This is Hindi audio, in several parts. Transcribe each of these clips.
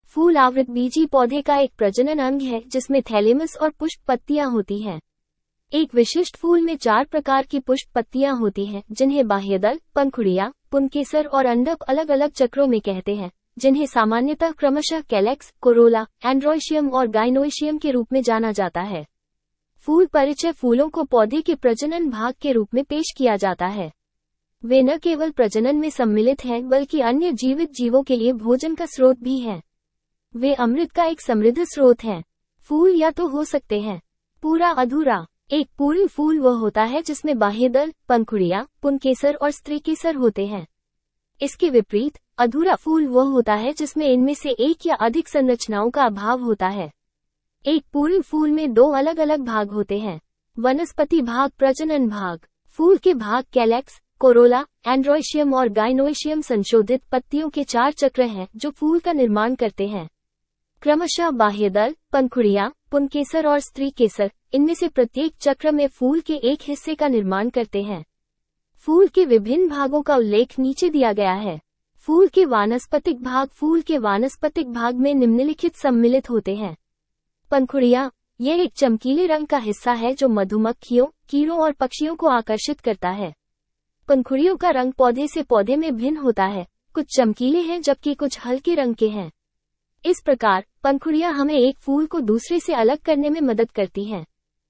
फूल आवृतबीजी पौधे का एक प्रजनन अंग है जिसमें थैलेमस और पुष्प पत्तियां होती हैं। एक विशिष्ट फूल में 4 प्रकार की पुष्प पत्तियां होती हैं, जिन्हें बाह्यदल, पंखुड़ियां, पुंकेसर और अंडक अलग अलग चक्रों में कहते हैं, जिन्हें सामान्यतः क्रमशः कैलेक्स, कोरोला, एंड्रोइशियम और गाइनोइशियम के रूप में जाना जाता है। फूल परिचय फूलों को पौधे के प्रजनन भाग के रूप में पेश किया जाता है। वे न केवल प्रजनन में सम्मिलित हैं बल्कि अन्य जीवित जीवों के लिए भोजन का स्रोत भी हैं। वे अमृत का एक समृद्ध स्रोत हैं। फूल या तो हो सकते हैं पूरा अधूरा। एक पूर्ण फूल वह होता है जिसमें बाह्यदल, पंखुड़ियां, पुंकेसर और स्त्रीकेसर होते हैं। इसके विपरीत अधूरा फूल वह होता है जिसमें इनमें से एक या अधिक संरचनाओं का अभाव होता है। एक पूर्ण फूल में 2 अलग अलग भाग होते हैं। वनस्पति भाग, प्रजनन भाग। फूल के भाग कैलेक्स, कोरोला, एंड्रोइशियम और गाइनोइशियम संशोधित पत्तियों के 4 चक्र हैं जो फूल का निर्माण करते हैं। क्रमशः बाह्यदल, पंखुड़ियां, पुंकेसर और स्त्रीकेसर, इनमें से प्रत्येक चक्र में फूल के एक हिस्से का निर्माण करते हैं। फूल के विभिन्न भागों का उल्लेख नीचे दिया गया है। फूल के वानस्पतिक भाग। फूल के वानस्पतिक भाग में निम्नलिखित सम्मिलित होते हैं। पंखुड़ियां, यह एक चमकीले रंग का हिस्सा है जो मधुमक्खियों, कीड़ों और पक्षियों को आकर्षित करता है। पंखुड़ियों का रंग पौधे से पौधे में भिन्न होता है, कुछ चमकीले हैं जबकि कुछ हल्के रंग के हैं। इस प्रकार पंखुड़ियां हमें एक फूल को दूसरे से अलग करने में मदद करती हैं।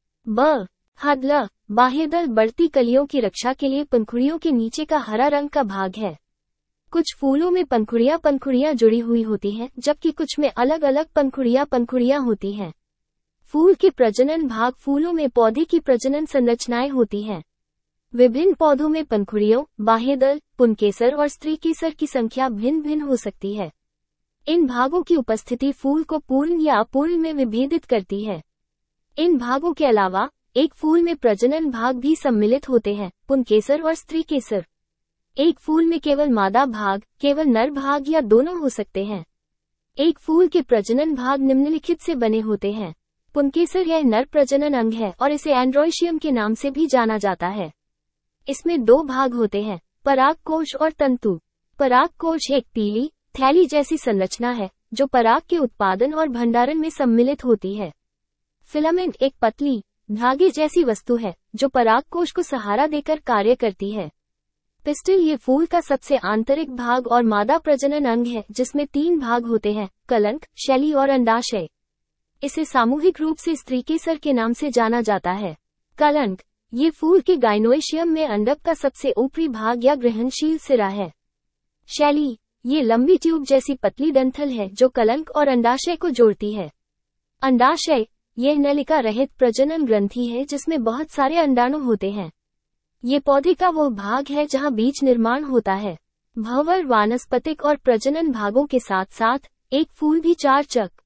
हदल, बाह्यदल बढ़ती कलियों की रक्षा के लिए पंखुड़ियों के नीचे का हरा रंग का भाग है। कुछ फूलों में पंखुड़ियां जुड़ी हुई होती हैं, जबकि कुछ में अलग अलग पंखुड़ियां होती हैं। फूल के प्रजनन भाग। फूलों में पौधे की प्रजनन संरचनाएं होती हैं। विभिन्न पौधों में पंखुड़ियों, बाह्यदल, पुंकेसर और स्त्रीकेसर की संख्या भिन्न भिन्न हो सकती है। इन भागों की उपस्थिति फूल को पूर्ण या अपूर्ण में विभेदित करती है। इन भागों के अलावा एक फूल में प्रजनन भाग भी सम्मिलित होते हैं, पुंकेसर और स्त्रीकेसर। एक फूल में केवल मादा भाग, केवल नर भाग या दोनों हो सकते हैं। एक फूल के प्रजनन भाग निम्नलिखित से बने होते हैं। पुंकेसर यह नर प्रजनन अंग है और इसे एंड्रोइशियम के नाम से भी जाना जाता है। इसमें 2 भाग होते हैं, परागकोश और तंतु। परागकोश एक पीली, थैली जैसी संरचना है जो पराग के उत्पादन और भंडारण में सम्मिलित होती है। फिलामेंट एक पतली, धागे जैसी वस्तु है जो परागकोश को सहारा देकर कार्य करती है। पिस्टिल ये फूल का सबसे आंतरिक भाग और मादा प्रजनन अंग है जिसमें 3 भाग होते हैं, कलंक, शैली और अंडाशय। इसे सामूहिक रूप से स्त्रीकेसर के नाम से जाना जाता है। कलंक, ये फूल के गाइनोइशियम में अंडक का सबसे ऊपरी भाग या ग्रहणशील सिरा है। शैली, ये लंबी ट्यूब जैसी पतली डंठल है जो कलंक और अंडाशय को जोड़ती है। अंडाशय, यह नलिका रहित प्रजनन ग्रंथि है जिसमें बहुत सारे अंडाणु होते हैं। ये पौधे का वो भाग है जहां बीज निर्माण होता है। भंवर वानस्पतिक और प्रजनन भागों के साथ साथ एक फूल भी 4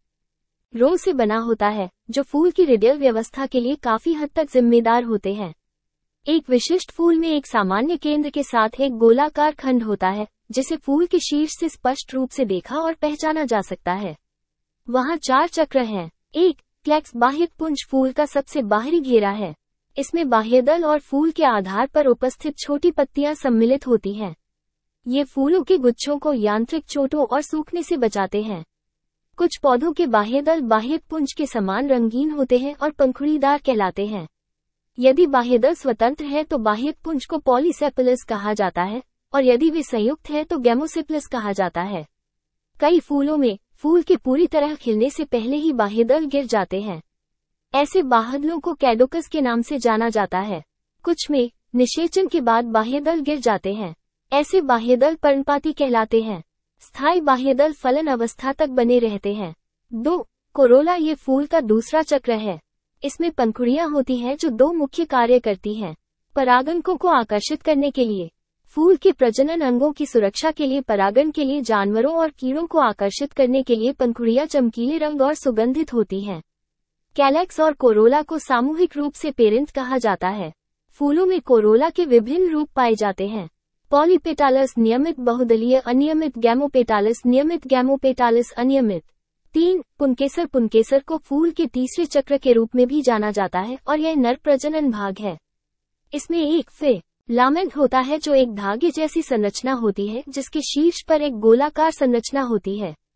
चक्रों से बना होता है जो फूल की रेडियल व्यवस्था के लिए काफी हद तक जिम्मेदार होते हैं। एक विशिष्ट फूल में एक सामान्य केंद्र के साथ एक गोलाकार खंड होता है जिसे फूल के शीर्ष से स्पष्ट रूप से देखा और पहचाना जा सकता है। वहां 4 चक्र हैं। 1. क्लेक्स बाह्य पुंज फूल का सबसे बाहरी घेरा है। इसमें बाह्यदल और फूल के आधार पर उपस्थित छोटी पत्तियां सम्मिलित होती हैं। ये फूलों के गुच्छों को यांत्रिक चोटों और सूखने से बचाते हैं। कुछ पौधों के बाह्यदल बाह्य पुंज के समान रंगीन होते हैं और पंखुड़ीदार कहलाते हैं। यदि बाह्यदल स्वतंत्र है तो बाह्य पुंज को पॉलीसेपलस कहा जाता है और यदि वे संयुक्त हैं तो गैमोसेपलस कहा जाता है। कई फूलों में फूल के पूरी तरह खिलने से पहले ही बाह्यदल गिर जाते हैं। ऐसे बाह्यदलों को कैडोकस के नाम से जाना जाता है। कुछ में निषेचन के बाद बाह्यदल गिर जाते हैं। ऐसे बाह्यदल पर्णपाती कहलाते हैं। स्थायी बाह्यदल फलन अवस्था तक बने रहते हैं। 2. कोरोला ये फूल का दूसरा चक्र है। इसमें पंखुड़ियां होती हैं जो 2 मुख्य कार्य करती हैं। परागणकों को आकर्षित करने के लिए, फूल के प्रजनन अंगों की सुरक्षा के लिए, परागण के लिए जानवरों और कीड़ों को आकर्षित करने के लिए पंखुड़ियां चमकीले रंग और सुगंधित होती हैं। कैलेक्स और कोरोला को सामूहिक रूप से पेरेंट कहा जाता है। फूलों में कोरोला के विभिन्न रूप पाए जाते हैं। पॉलीपेटालस नियमित, बहुदलीय, अनियमित, गैमोपेटालस नियमित, गैमोपेटालस अनियमित। 3. पुंकेसर पुंकेसर को फूल के तीसरे चक्र के रूप में भी जाना जाता है और यह नर प्रजनन भाग है। इसमें एक फिलामेंट होता है जो एक धागे जैसी संरचना होती है जिसके शीर्ष पर एक गोलाकार संरचना होती है।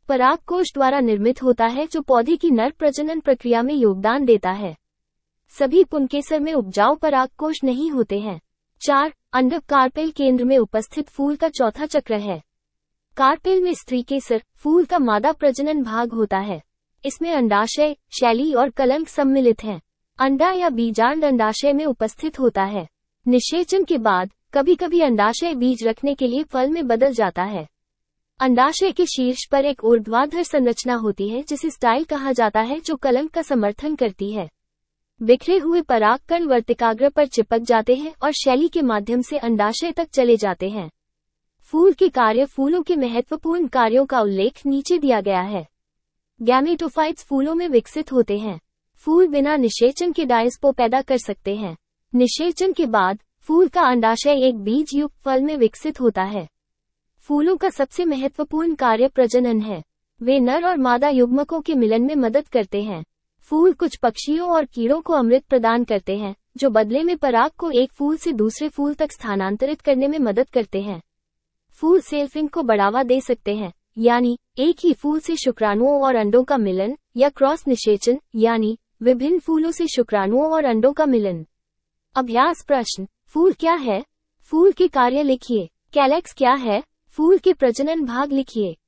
परागकोश द्वारा निर्मित होता है जो पौधे की नर प्रजनन प्रक्रिया में योगदान देता है। सभी पुंकेसर में उपजाऊ परागकोश नहीं होते हैं। 4. अंडक कार्पेल केंद्र में उपस्थित फूल का चौथा चक्र है। कार्पेल में स्त्री केसर, फूल का मादा प्रजनन भाग होता है। इसमें अंडाशय, शैली और कलंक सम्मिलित हैं। अंडा या बीजांड अंडाशय में उपस्थित होता है। निषेचन के बाद कभी कभी अंडाशय बीज रखने के लिए फल में बदल जाता है। अंडाशय के शीर्ष पर एक ऊर्ध्वाधर संरचना होती है जिसे स्टाइल कहा जाता है, जो कलंक का समर्थन करती है। बिखरे हुए परागकण वर्तिकाग्र पर चिपक जाते हैं और शैली के माध्यम से अंडाशय तक चले जाते हैं। फूल के कार्य। फूलों के महत्वपूर्ण कार्यों का उल्लेख नीचे दिया गया है। गैमेटोफाइट्स फूलों में विकसित होते हैं। फूल बिना निषेचन के डायस्पो पैदा कर सकते हैं। निषेचन के बाद फूल का अंडाशय एक बीज युक्त फल में विकसित होता है। फूलों का सबसे महत्वपूर्ण कार्य प्रजनन है। वे नर और मादा युग्मकों के मिलन में मदद करते हैं। फूल कुछ पक्षियों और कीड़ों को अमृत प्रदान करते हैं, जो बदले में पराग को एक फूल से दूसरे फूल तक स्थानांतरित करने में मदद करते हैं। फूल सेल्फिंग को बढ़ावा दे सकते हैं, यानी एक ही फूल से शुक्राणुओं और अंडों का मिलन, या क्रॉस निषेचन, यानी विभिन्न फूलों से शुक्राणुओं और अंडों का मिलन। अभ्यास प्रश्न। फूल क्या है? फूल के कार्य लिखिए। कैलेक्स क्या है? फूल के प्रजनन भाग लिखिए।